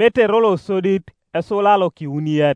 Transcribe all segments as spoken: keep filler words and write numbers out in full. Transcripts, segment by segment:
Petero lo sodit esula lo kiuniet.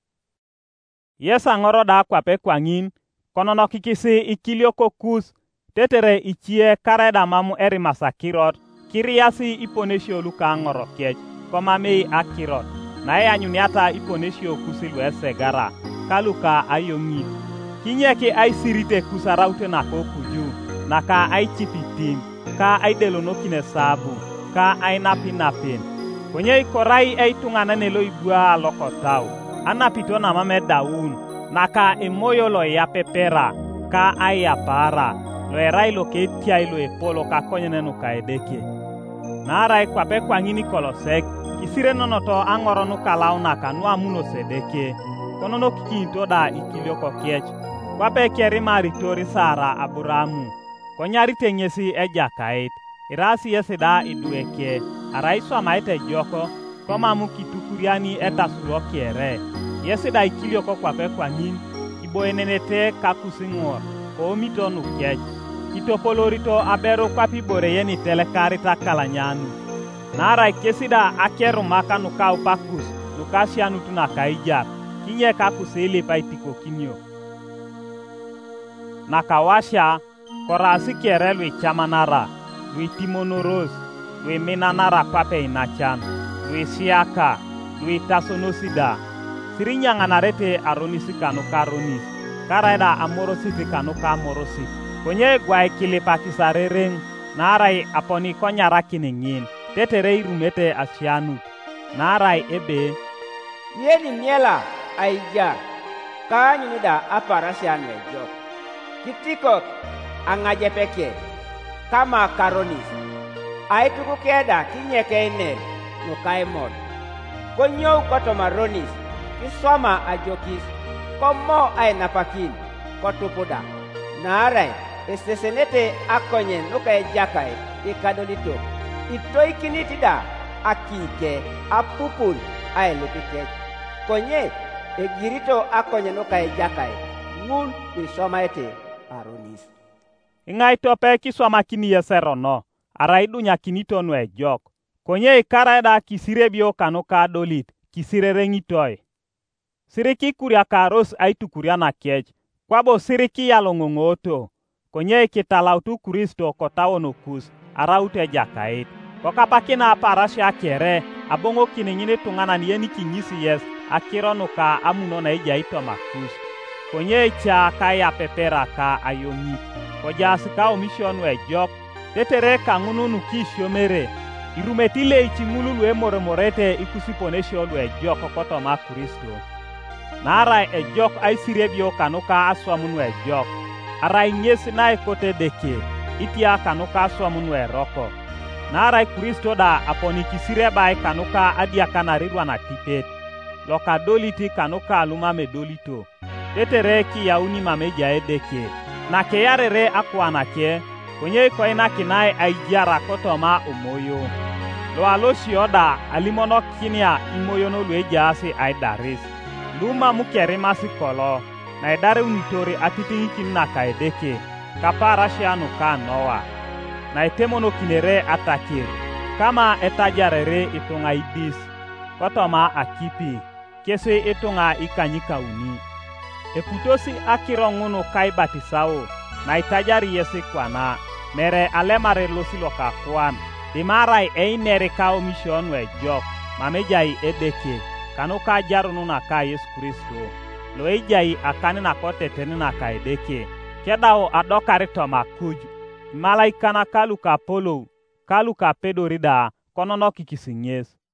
Yesa ngoro da kwape kwangin konono kikisi ikilio kokus tetere ichie kareda mamu eri masakirot kiriasi iponesio luka ngoro kiech komamei akirot na e anyuniata iponesio kusilu esegara kaluka ayongi kinyeki ai sirite kusaraute na kokuju naka ai chipitin ka ai delono kine sabu ka ai napi napin konye korai ai tungana nelo ibua lokotau anapito na mame daun naka emoyo lo ya pepera ka ai apara lo erai lo ke tiai lo epolo ka konyenenu ka edeke narai kwape kwangini kolosek kisire nonoto angoro nu kalau naka nu amuno sedeke konono kikinto da ikilio ko kiech kwape keri maritori Sara Aburamu konyari tenyesi ejakait irasi yesida idueke araiswa maite joko komamu kitukuriani etasulo kiere yesida ikilio ko kwape kwangin iboenenete kakusingor ko mito nu kiech kitopolorito abero kwapi bore yeni telekarita kalanyanu nara kesida akeru maka nuka upakus nukasia nutuna kaija kinye kakusele paitiko kinyo nakawasha korasi kiere lui chamanara lui timonoros lui minanara pape inachan lui siaka lui tasonosida sirinya nganarete aronisi kanuka aronis karaida amorositi kanuka amorosi konye gwai kilipa kisarereng narai aponi konyara kiningin tetere irumete asianu narai ebe yeni miela aija kanyida aparasian mejo kitiko angajepeke kama karonis aituku keda kinyeke iner no kaimod konyo kotomaronis kisoma ajokis komo ay napakin kotupuda narai esesenete akonyen nuka ejakai ikadolito itoi kinitida akike apupul ay lupike konye egirito akonyen nuka ejakai ngul isomaete aronis ingai tope kisoma kini yeserono araidu nyakinito no ejok konye ikarada kisirebio kanuka dolit kisirerengitoi siriki kuria karos aitu kuria na kiech kwabo siriki yalongongoto konye kitalautu Kristo kotawono kus araute jakait kokapakina parasha kere abongo kiningine tungana niyeni kinyisi yes akironuka amuno na ijaito makus konye cha kaya pepera ka ayongi kojasika omishonu ejok tetere kangununu kishiomere irumetile ichingululu emoremorete ikusiponesho lu ejok kotoma Kristo nara ejok aisirebio kanuka aswamunu ejok arai nyesi na ekote deke itia kanuka aswamunu eroko nara Kristo da aponi kisire bai kanuka adia kanarirwa na tipet loka doliti kanuka aluma medolito tetere ki yauni mameja edeke na keyarere akwana ke konye ko ina kinai aijara kotoma umoyo lo aloshi oda alimono kinia imoyo no lwejaasi aidaris luma mukerimasi kolo na edare unitori atiti kinna kaedeke kapara shianu ka noa na etemono kinere atakir kama etajarere itunga ibis kotoma akipi kese itunga ikanyika uni eputosi akirongunu kai batisao na itajari yesi kwana mere alemare losilo ka kwan dimarai einere ka omission we jok mamejai edeke kanuka jarunu na ka Yesu Kristo lo ejai akani na kote tenina ka edeke kedao adokarito makuju malaika na kaluka polo kaluka pedorida konono kikisinyes